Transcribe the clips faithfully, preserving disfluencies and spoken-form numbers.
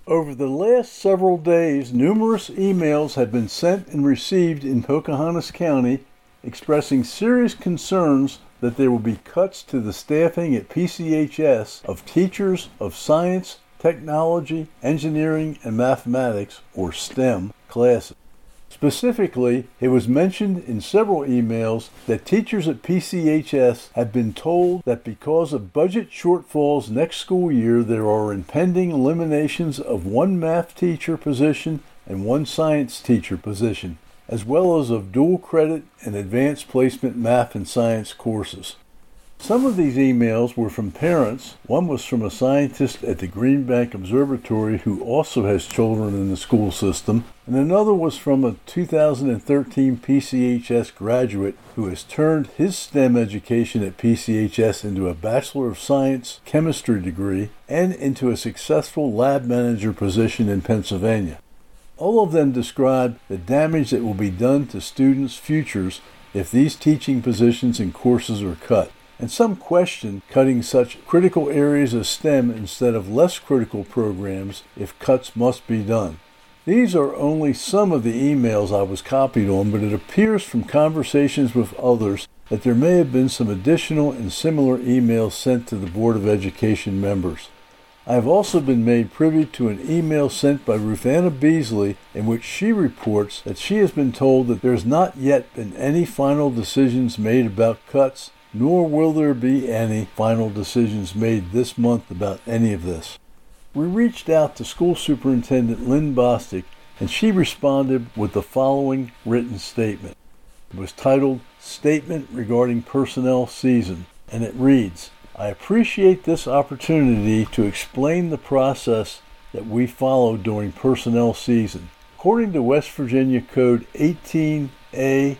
Over the last several days, numerous emails have been sent and received in Pocahontas County expressing serious concerns that there will be cuts to the staffing at P C H S of teachers of science, technology, engineering, and mathematics, or STEM, classes. Specifically, it was mentioned in several emails that teachers at P C H S have been told that because of budget shortfalls next school year, there are impending eliminations of one math teacher position and one science teacher position, as well as of dual credit and advanced placement math and science courses. Some of these emails were from parents. One was from a scientist at the Greenbank Observatory who also has children in the school system, and another was from a two thousand thirteen P C H S graduate who has turned his STEM education at P C H S into a Bachelor of Science chemistry degree and into a successful lab manager position in Pennsylvania. All of them describe the damage that will be done to students' futures if these teaching positions and courses are cut. And some question cutting such critical areas of STEM instead of less critical programs if cuts must be done. These are only some of the emails I was copied on, but it appears from conversations with others that there may have been some additional and similar emails sent to the Board of Education members. I have also been made privy to an email sent by Ruthanna Beasley in which she reports that she has been told that there has not yet been any final decisions made about cuts, nor will there be any final decisions made this month about any of this. We reached out to School Superintendent Lynn Bostic, and she responded with the following written statement. It was titled, Statement Regarding Personnel Season, and it reads, I appreciate this opportunity to explain the process that we follow during personnel season. According to West Virginia Code eighteen A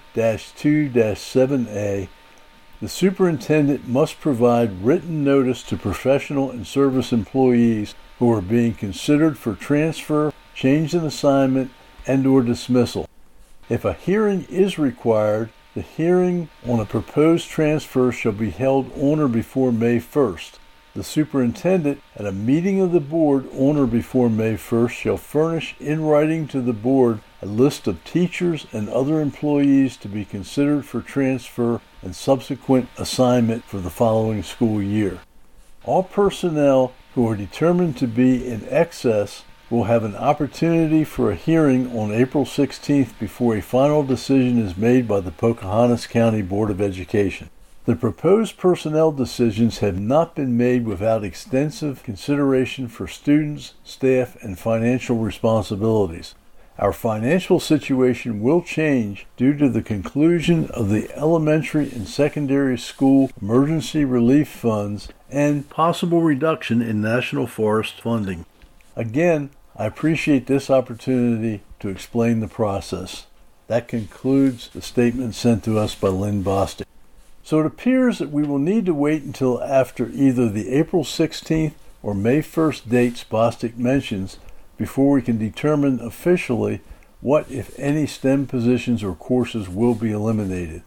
two seven A, the superintendent must provide written notice to professional and service employees who are being considered for transfer, change in assignment, and or dismissal. If a hearing is required, the hearing on a proposed transfer shall be held on or before May first. The superintendent, at a meeting of the board on or before May first, shall furnish in writing to the board a list of teachers and other employees to be considered for transfer and subsequent assignment for the following school year. All personnel who are determined to be in excess will have an opportunity for a hearing on April sixteenth before a final decision is made by the Pocahontas County Board of Education. The proposed personnel decisions have not been made without extensive consideration for students, staff, and financial responsibilities. Our financial situation will change due to the conclusion of the elementary and secondary school emergency relief funds and possible reduction in National Forest funding. Again, I appreciate this opportunity to explain the process. That concludes the statement sent to us by Lynn Bostic. So it appears that we will need to wait until after either the April sixteenth or May first dates Bostic mentions before we can determine officially what, if any, STEM positions or courses will be eliminated.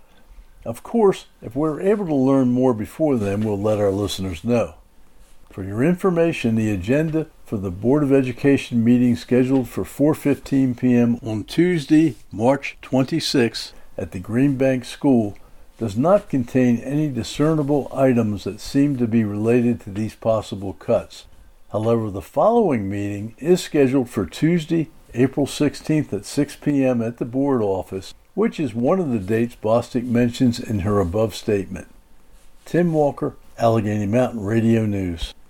Of course, if we're able to learn more before then, we'll let our listeners know. For your information, the agenda for the Board of Education meeting scheduled for four fifteen p.m. on Tuesday, March twenty-sixth at the Greenbank School does not contain any discernible items that seem to be related to these possible cuts. However, the following meeting is scheduled for Tuesday, April sixteenth at six p.m. at the board office, which is one of the dates Bostic mentions in her above statement. Tim Walker, Allegheny Mountain Radio News.